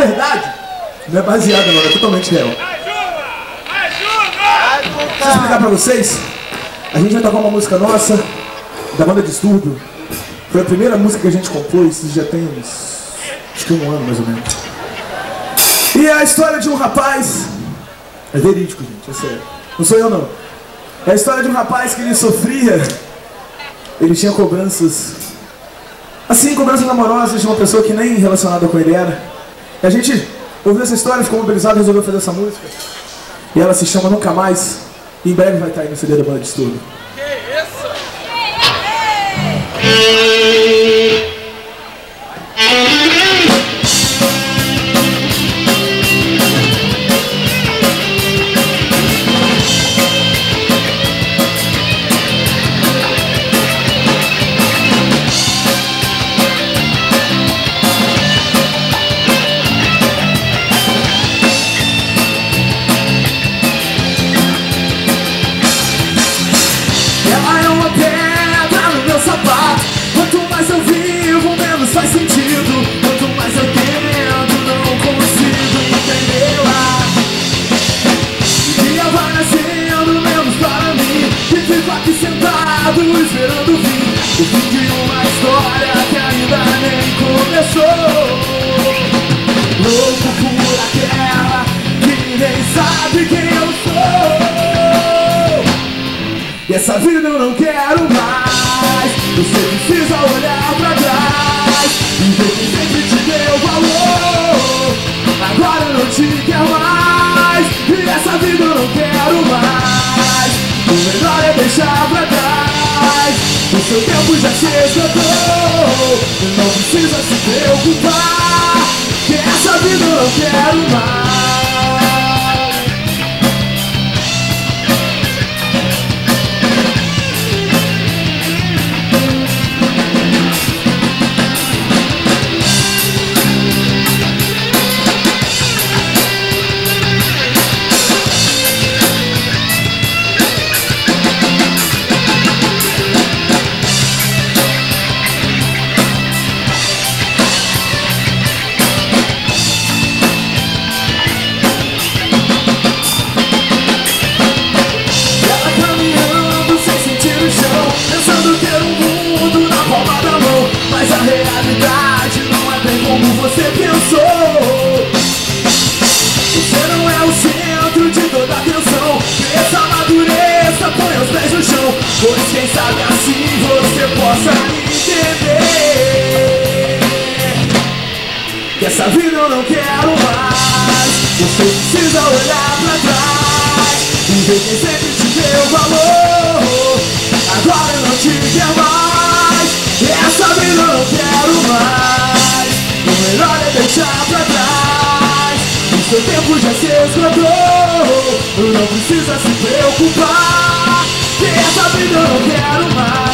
verdade, não é baseada não, é totalmente real. Deixa eu explicar pra vocês. A gente vai tocar uma música nossa, da banda Distúrbio. Foi a primeira música que a gente compôs, já tem acho que um ano mais ou menos. E é a história de um rapaz, é verídico gente, é sério, não sou eu não. É a história de um rapaz que ele sofria, ele tinha cobranças, assim, cobranças amorosas de uma pessoa que nem relacionada com ele era. E a gente ouviu essa história, ficou mobilizado e resolveu fazer essa música. E ela se chama Nunca Mais, e em breve vai estar aí no CD da banda Distúrbio. Faz sentido, quanto mais eu tento, não consigo entendê-la. O dia vai nascendo, menos para mim, que fico aqui sentado, esperando o fim de uma história que ainda nem começou. Louco por aquela que nem sabe quem eu sou. E essa vida eu não quero mais, você precisa olhar pra trás. Quem sempre te deu valor, agora eu não te quero mais. E essa vida eu não quero mais. O melhor é deixar pra trás. O seu tempo já se esgotou. Não precisa se preocupar, que essa vida eu não quero mais. Você pensou, você não é o centro de toda a atenção. Essa madureza põe os pés no chão, pois quem sabe assim você possa entender que essa vida eu não quero mais. Você precisa olhar pra trás e ver quem sempre te deu valor. Agora eu não te quero mais, essa vida eu não quero mais. O melhor é deixar pra trás. O seu tempo já se esgotou. Não precisa se preocupar, que essa vida eu não quero mais.